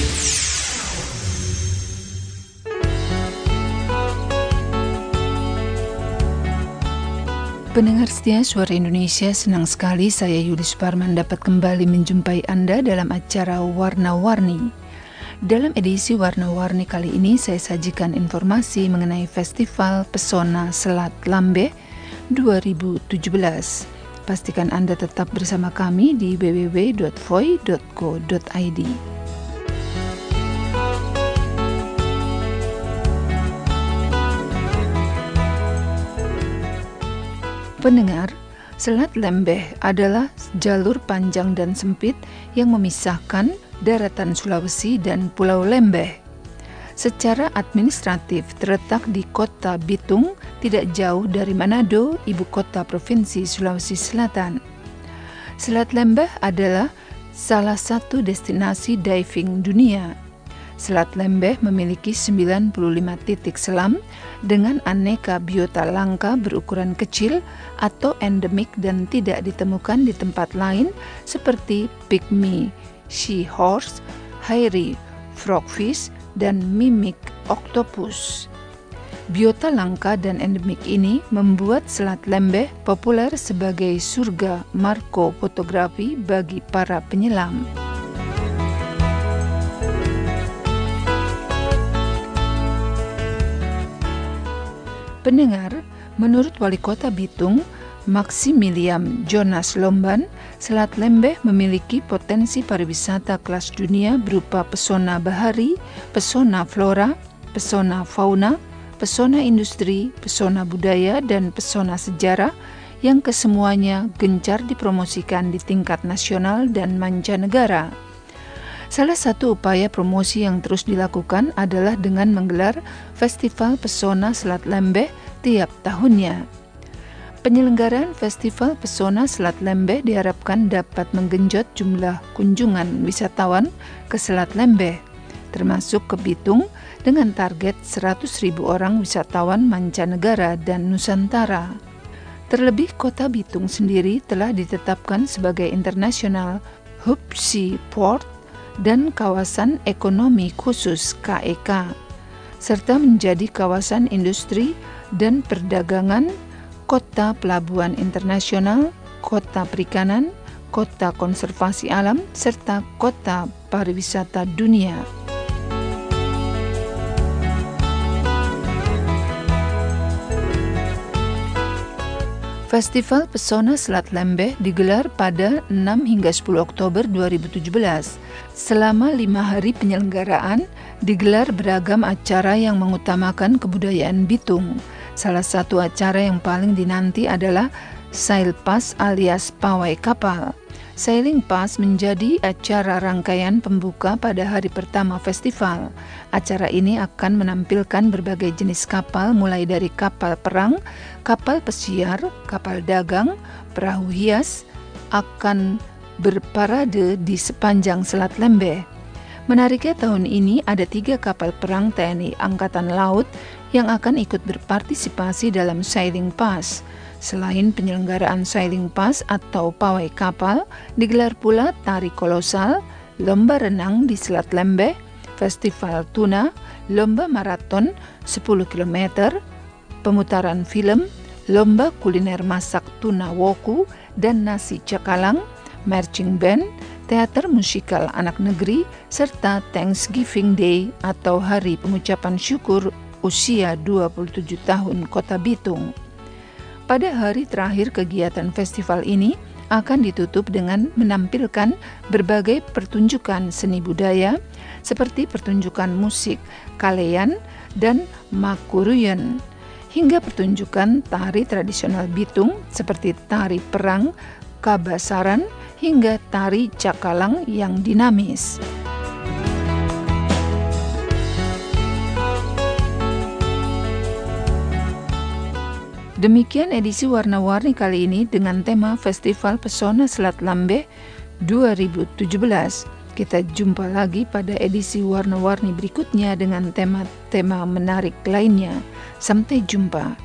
Pendengar setia Suara Indonesia, senang sekali saya Yuli Suparman dapat kembali menjumpai Anda dalam acara Warna-Warni. Dalam edisi Warna-Warni kali ini saya sajikan informasi mengenai Festival Pesona Selat Lambe dua ribu tujuh belas. Pastikan Anda tetap bersama kami di w w w dot voi dot co dot i d. Pendengar, Selat Lembeh adalah jalur panjang dan sempit yang memisahkan daratan Sulawesi dan Pulau Lembeh. Secara administratif terletak di kota Bitung, tidak jauh dari Manado, ibu kota provinsi Sulawesi Selatan. Selat Lembeh adalah salah satu destinasi diving dunia. Selat Lembeh memiliki sembilan puluh lima titik selam dengan aneka biota langka berukuran kecil atau endemik dan tidak ditemukan di tempat lain seperti pygmy seahorse, hairy frogfish, dan mimic octopus. Biota langka dan endemik ini membuat Selat Lembeh populer sebagai surga markofotografi bagi para penyelam. Pendengar, menurut Wali Kota Bitung, Maximilian Jonas Lomban, Selat Lembeh memiliki potensi pariwisata kelas dunia berupa pesona bahari, pesona flora, pesona fauna, pesona industri, pesona budaya, dan pesona sejarah yang kesemuanya gencar dipromosikan di tingkat nasional dan mancanegara. Salah satu upaya promosi yang terus dilakukan adalah dengan menggelar Festival Pesona Selat Lembeh tiap tahunnya. Penyelenggaraan Festival Pesona Selat Lembeh diharapkan dapat menggenjot jumlah kunjungan wisatawan ke Selat Lembeh, termasuk ke Bitung dengan target seratus ribu orang wisatawan mancanegara dan Nusantara. Terlebih kota Bitung sendiri telah ditetapkan sebagai International Hub Seaport dan Kawasan Ekonomi Khusus K E K, serta menjadi kawasan industri dan perdagangan, kota pelabuhan internasional, kota perikanan, kota konservasi alam, serta kota pariwisata dunia. Festival Pesona Selat Lembeh digelar pada enam hingga sepuluh Oktober dua ribu tujuh belas. Selama lima hari penyelenggaraan, digelar beragam acara yang mengutamakan kebudayaan Bitung. Salah satu acara yang paling dinanti adalah Sail Pass alias pawai kapal. Sailing Pass menjadi acara rangkaian pembuka pada hari pertama festival. Acara ini akan menampilkan berbagai jenis kapal mulai dari kapal perang, kapal pesiar, kapal dagang, perahu hias akan berparade di sepanjang Selat Lembeh. Menariknya tahun ini ada tiga kapal perang T N I Angkatan Laut yang akan ikut berpartisipasi dalam Sailing Pass. Selain penyelenggaraan Sailing Pass atau pawai kapal, digelar pula tari kolosal, lomba renang di Selat Lembeh, festival tuna, lomba maraton sepuluh kilometer, pemutaran film, lomba kuliner masak tuna woku dan nasi cakalang, marching band, teater musikal anak negeri, serta Thanksgiving Day atau Hari Pengucapan Syukur usia dua puluh tujuh tahun Kota Bitung. Pada hari terakhir kegiatan festival ini akan ditutup dengan menampilkan berbagai pertunjukan seni budaya seperti pertunjukan musik Kalean dan Makuruyen, hingga pertunjukan tari tradisional Bitung seperti tari perang, kabasaran, hingga tari cakalang yang dinamis. Demikian edisi Warna-Warni kali ini dengan tema Festival Pesona Selat Lembeh dua ribu tujuh belas. Kita jumpa lagi pada edisi Warna-Warni berikutnya dengan tema-tema menarik lainnya. Sampai jumpa.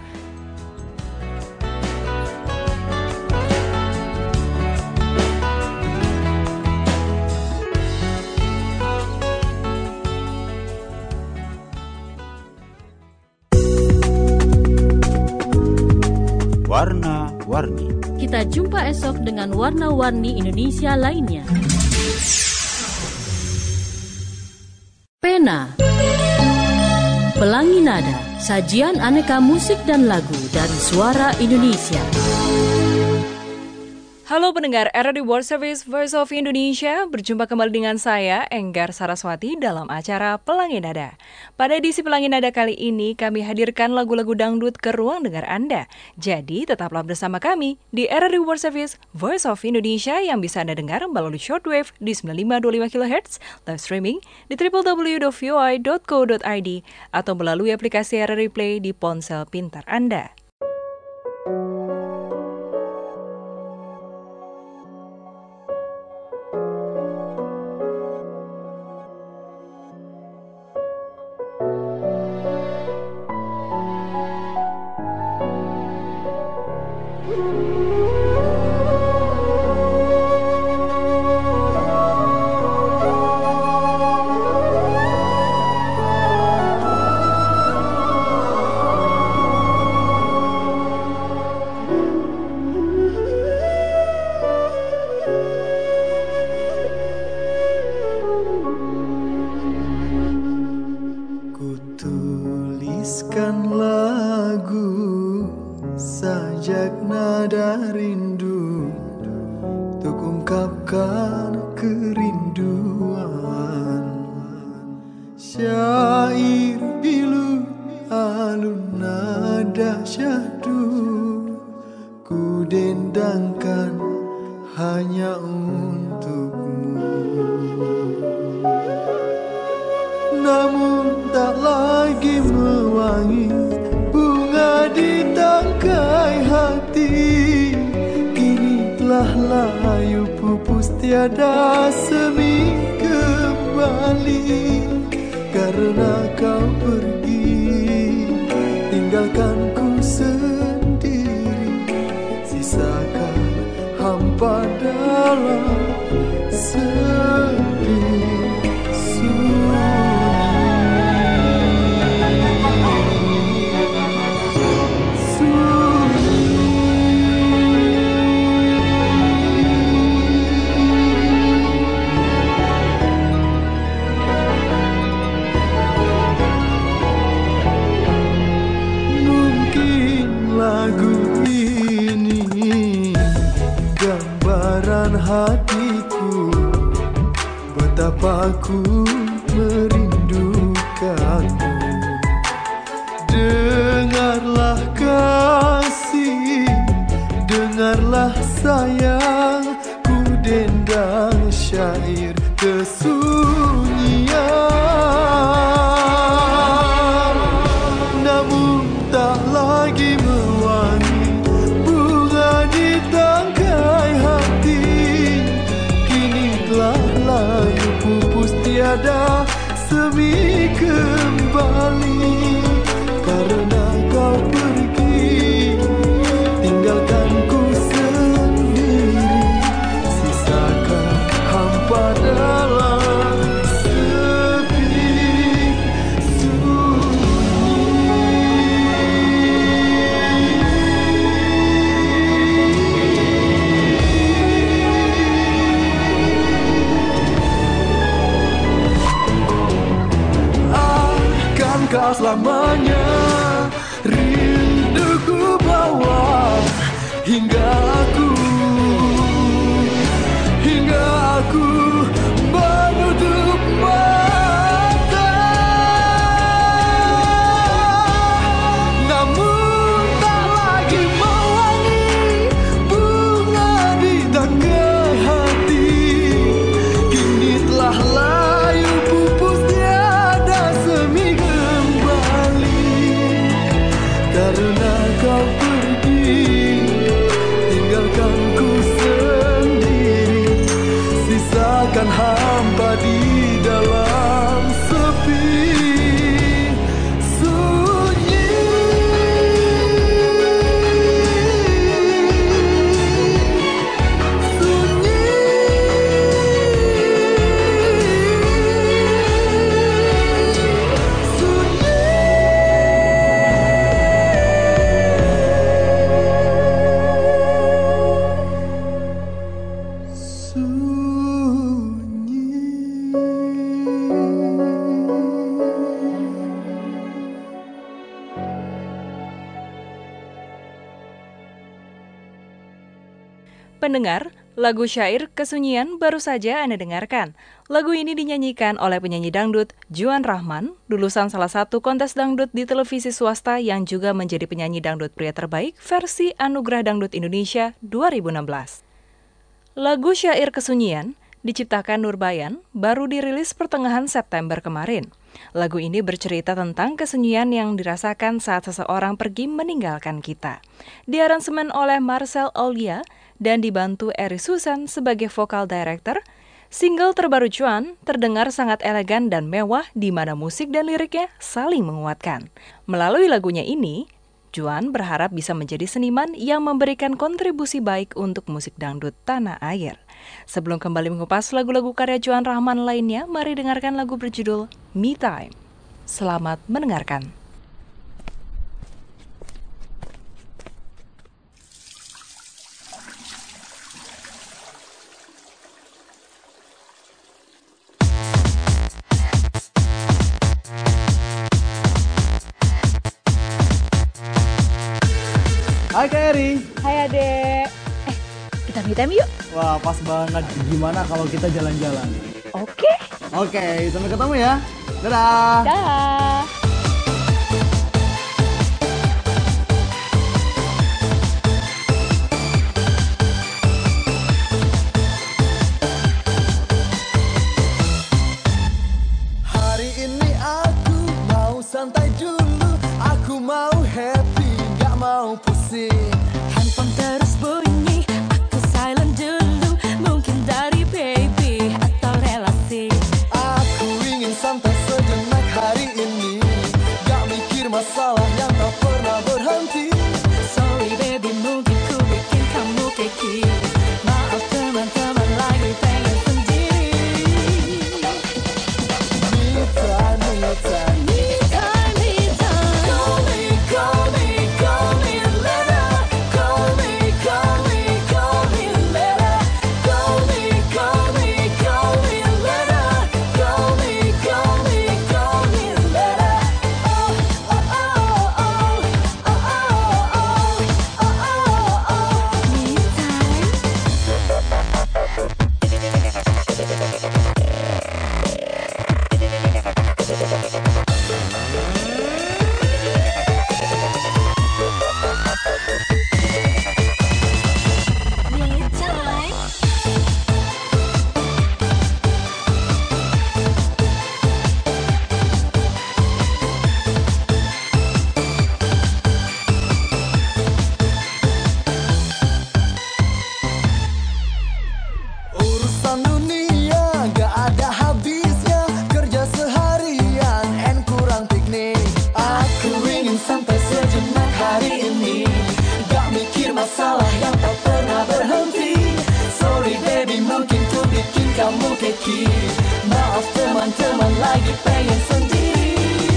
Warna-Warni. Kita jumpa esok dengan warna-warni Indonesia lainnya. Pena, Pelangi Nada, sajian aneka musik dan lagu dari suara Indonesia. Halo pendengar R R D World Service Voice of Indonesia, berjumpa kembali dengan saya, Enggar Saraswati, dalam acara Pelangi Nada. Pada edisi Pelangi Nada kali ini, kami hadirkan lagu-lagu dangdut ke ruang dengar Anda. Jadi, tetaplah bersama kami di R R D World Service Voice of Indonesia yang bisa Anda dengar melalui shortwave di sembilan lima dua lima kilohertz, live streaming di w w w dot v o i dot co dot i d, atau melalui aplikasi R R D Play di ponsel pintar Anda. Namun tak lagi mewangi bunga di tangkai hati. layu pupus tiada semi kembali, karena kau pergi tinggalkanku sendiri, sisakan hampa dalam sepi sunyi. Hatiku, betapa ku merindukanmu. Dengarlah kasih, dengarlah sayang, ku dendang syair kesunyian. Namun tak lagi mewangi bunga di tangkai hati, layu pupus tiada semi kembali, karena kau pergi tinggalkanku sendiri, sisakan hampa dalam sepi sunyi. Kau selamanya rinduku bawa hingga aku, hingga aku menutup mata. Namun tak lagi mewangi bunga di tangkai hati, kini telah layu pupus tiada semi, karena kau pergi tinggalkanku sendiri, sisakan hampa di dalam sepi sunyi. Pendengar, lagu syair Kesunyian baru saja Anda dengarkan. Lagu ini dinyanyikan oleh penyanyi dangdut Juan Rahman, lulusan salah satu kontes dangdut di televisi swasta yang juga menjadi penyanyi dangdut pria terbaik versi Anugerah Dangdut Indonesia dua ribu enam belas. Lagu syair Kesunyian diciptakan Nurbayan baru dirilis pertengahan September kemarin. Lagu ini bercerita tentang kesunyian yang dirasakan saat seseorang pergi meninggalkan kita. Diaransemen oleh Marcel Olgia dan dibantu Eri Susan sebagai vokal director. Single terbaru Juan terdengar sangat elegan dan mewah di mana musik dan liriknya saling menguatkan. Melalui lagunya ini, Juan berharap bisa menjadi seniman yang memberikan kontribusi baik untuk musik dangdut tanah air. Sebelum kembali mengupas lagu-lagu karya Juan Rahman lainnya, mari dengarkan lagu berjudul Me Time. Selamat mendengarkan. Hai Kak Eri. Hai Adek. Eh, kita me time yuk. Wah, pas banget. Gimana kalau kita jalan-jalan? Oke. Oke, sampai ketemu ya. Dadah. Dadah. Hari ini aku mau santai dulu. Aku mau happy, gak mau pusing. Handphone terus bunyi, aku silent dulu. Maaf teman-teman lagi pengen sendiri.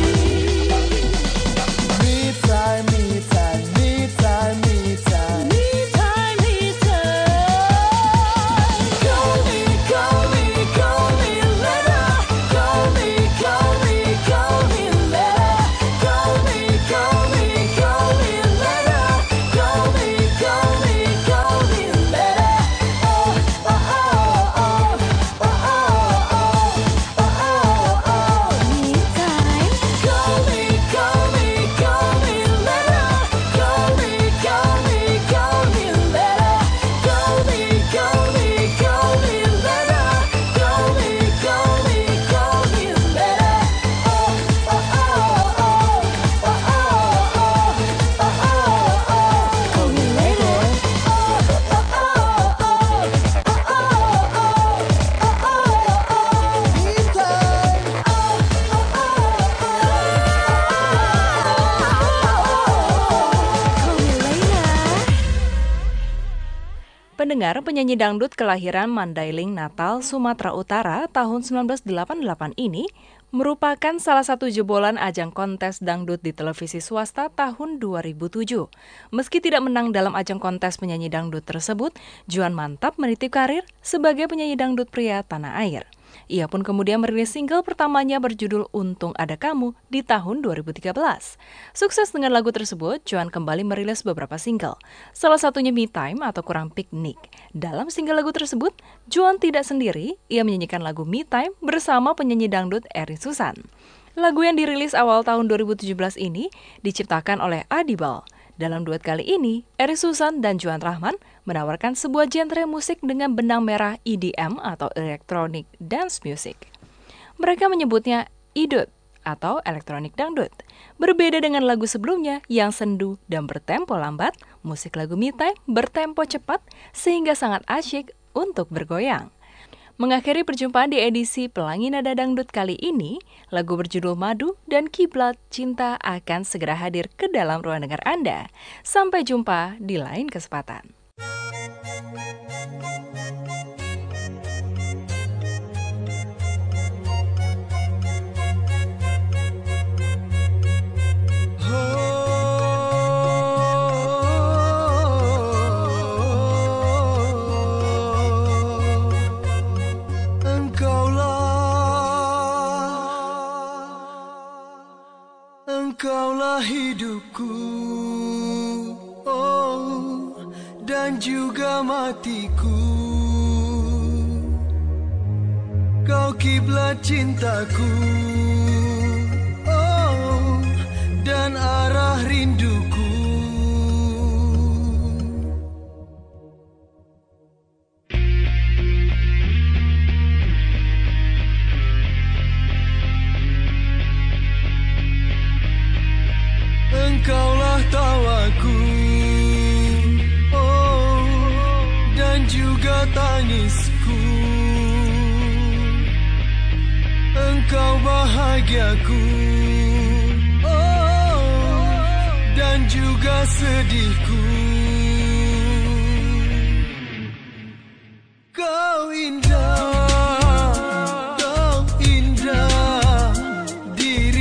Me time, me time, me time, me time, me time, me time. Call me, call me, call me later. Call me, call me, call me later. Call me, call me, call me later. Call me, call me, call me later. Oh, oh, oh, oh, oh, oh, oh, oh, oh. Me time. Call me, call me, call me later. Call me, call me, call me later. Call me, call me, call me later. Call me, call me, call me later. Oh, oh, oh, oh, oh, oh, oh, oh, oh, oh. Call me later. Oh, oh, oh, oh, oh, oh, oh, oh, oh. Me time. Oh, oh, oh, oh, call me later. Pendengar, penyanyi dangdut kelahiran Mandailing, Natal, Sumatera Utara tahun seribu sembilan ratus delapan puluh delapan ini merupakan salah satu jebolan ajang kontes dangdut di televisi swasta tahun dua ribu tujuh. Meski tidak menang dalam ajang kontes penyanyi dangdut tersebut, Juan mantap meniti karir sebagai penyanyi dangdut pria tanah air. Ia pun kemudian merilis single pertamanya berjudul Untung Ada Kamu di tahun dua ribu tiga belas. Sukses dengan lagu tersebut, Juan kembali merilis beberapa single. Salah satunya Me Time atau Kurang Piknik. Dalam single lagu tersebut, Juan tidak sendiri, ia menyanyikan lagu Me Time bersama penyanyi dangdut Eri Susan. Lagu yang dirilis awal tahun dua ribu tujuh belas ini diciptakan oleh Adibal. Dalam duet kali ini, Eri Susan dan Juan Rahman menawarkan sebuah genre musik dengan benang merah E D M atau Electronic Dance Music. Mereka menyebutnya I D U D atau Electronic Dangdut. Berbeda dengan lagu sebelumnya yang sendu dan bertempo lambat, musik lagu Me Time bertempo cepat sehingga sangat asyik untuk bergoyang. Mengakhiri perjumpaan di edisi Pelangi Nada Dangdut kali ini, lagu berjudul Madu dan Kiblat Cinta akan segera hadir ke dalam ruang dengar Anda. Sampai jumpa di lain kesempatan. Engkaulah hidupku, oh, dan juga matiku. Kau kiblat cintaku, oh, dan arah rinduku. Engkaulah tawaku, oh, dan juga tangisku. Engkau bahagiaku, oh, dan juga sedihku. Kau indah, kau indah di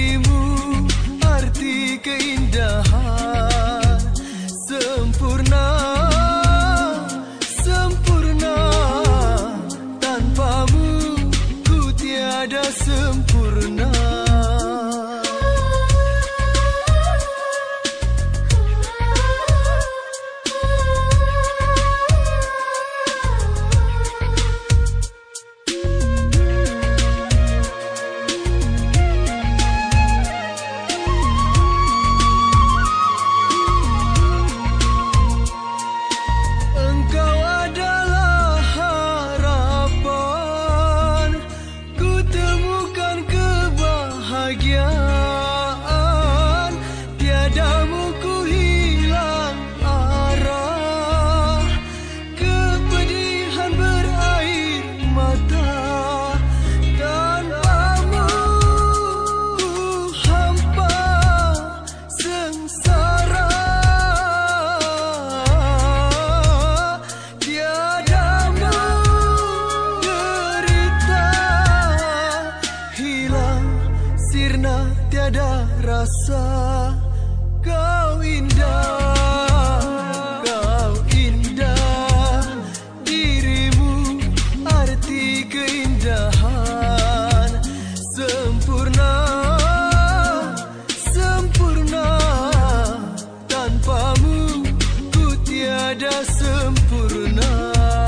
sirna tiada rasa. Kau indah, kau indah, dirimu arti keindahan. Sempurna, sempurna, tanpamu ku tiada sempurna.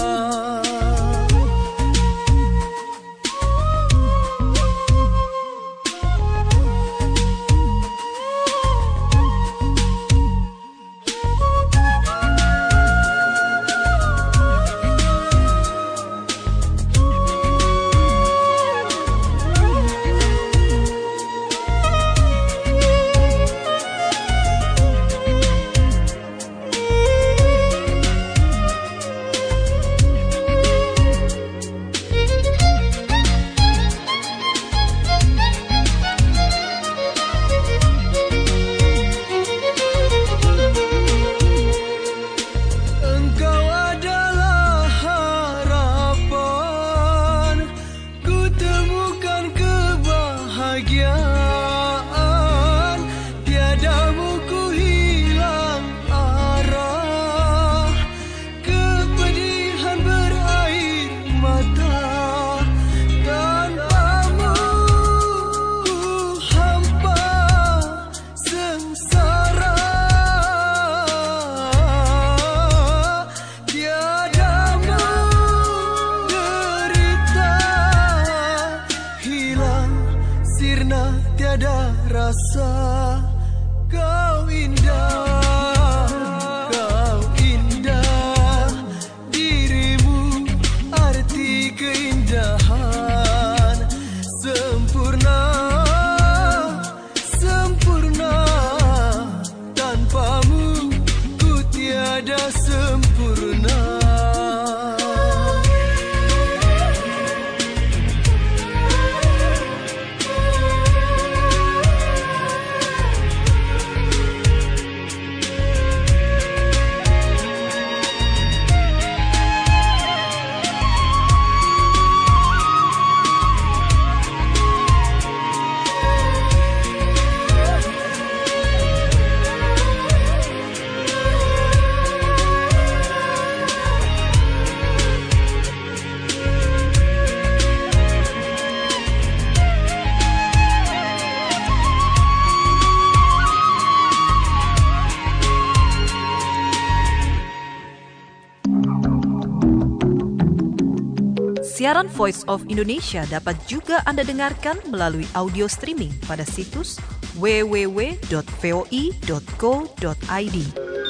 Siaran Voice of Indonesia dapat juga Anda dengarkan melalui audio streaming pada situs w w w dot voi dot co dot i d.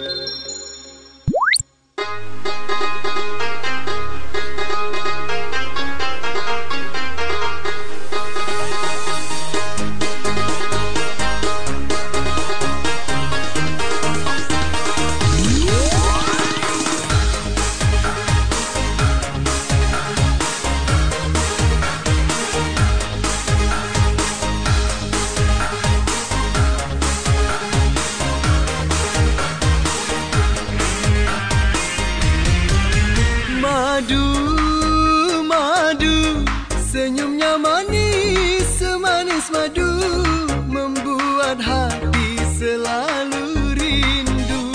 Senyumnya manis, semanis madu, membuat hati selalu rindu.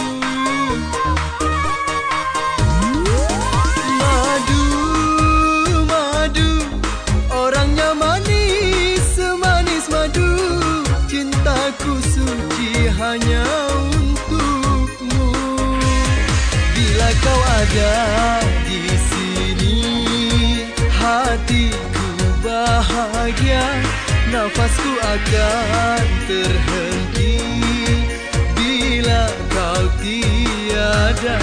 Madu, madu, orangnya manis, semanis madu, cintaku suci hanya untukmu. Bila kau ada di sini, hatiku bahagia, nafasku akan terhenti bila kau tiada.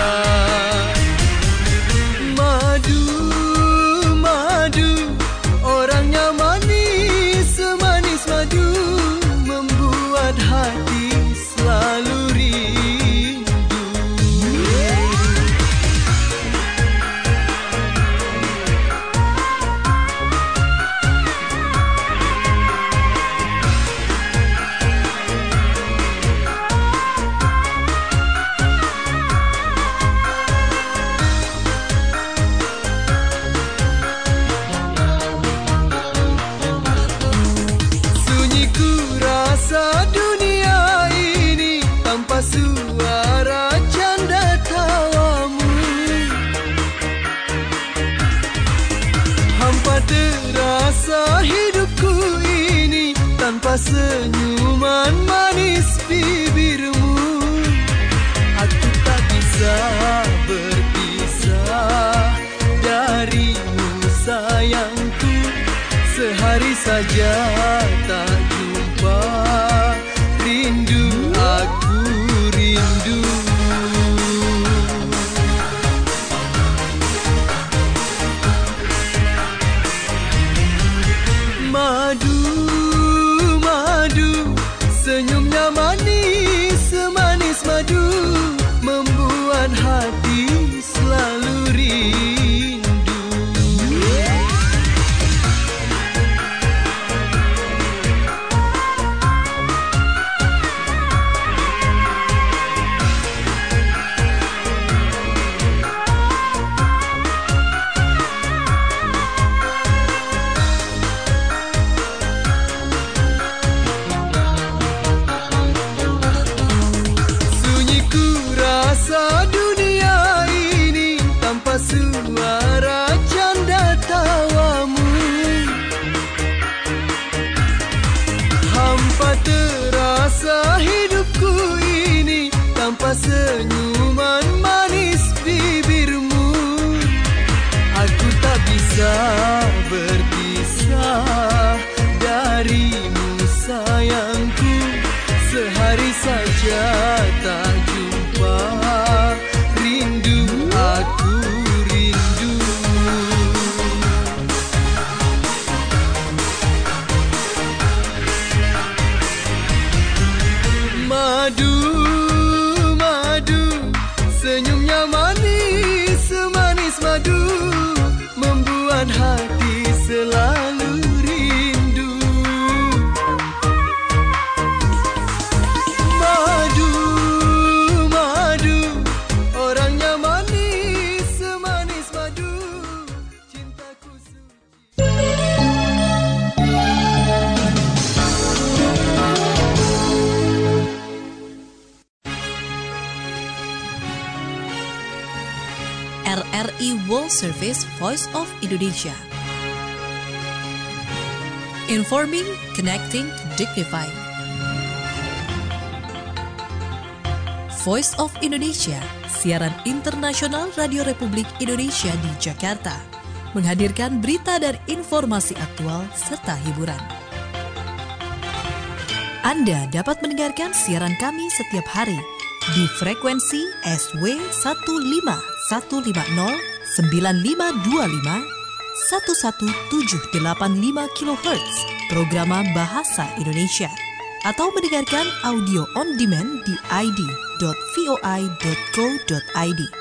Madu, madu, orangnya manis, semanis madu, membuat hati selalu rindu. senyuman manis bibirmu. Aku tak bisa berpisah darimu sayangku. Sehari saja tak jumpa, rindu aku rindu. Madu, madu, senyumnya manis, semanis madu, membuat hati selalu rindu. Rasa dunia ini tanpa suara canda tawamu. Hampa terasa hidupku ini tanpa senyuman manis bibirmu. Aku tak bisa berpisah darimu sayangku. Sehari saja tak jumpa, rindu aku rindu. Madu, madu, senyumnya manis, semanis madu, membuat hati selalu rindu. R R I World Service Voice of Indonesia. Informing, connecting, dignifying. Voice of Indonesia, siaran internasional Radio Republik Indonesia di Jakarta, menghadirkan berita dan informasi aktual serta hiburan. Anda dapat mendengarkan siaran kami setiap hari di frekuensi S W satu lima satu lima nol sembilan lima dua lima satu satu tujuh delapan lima kilohertz program Bahasa Indonesia, atau mendengarkan audio on demand di i d dot voi dot co dot i d.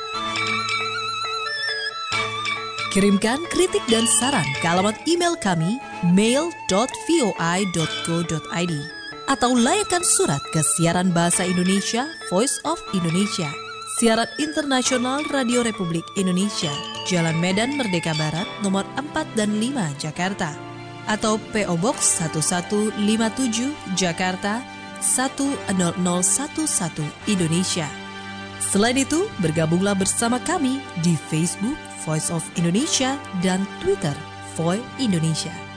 Kirimkan kritik dan saran ke alamat email kami mail dot voi dot co dot i d, atau layakkan surat ke siaran Bahasa Indonesia Voice of Indonesia, siaran internasional Radio Republik Indonesia, Jalan Medan Merdeka Barat nomor empat dan lima Jakarta, atau P O Box satu satu lima tujuh Jakarta satu nol nol satu satu Indonesia. Selain itu, bergabunglah bersama kami di Facebook Voice of Indonesia dan Twitter Voi Indonesia.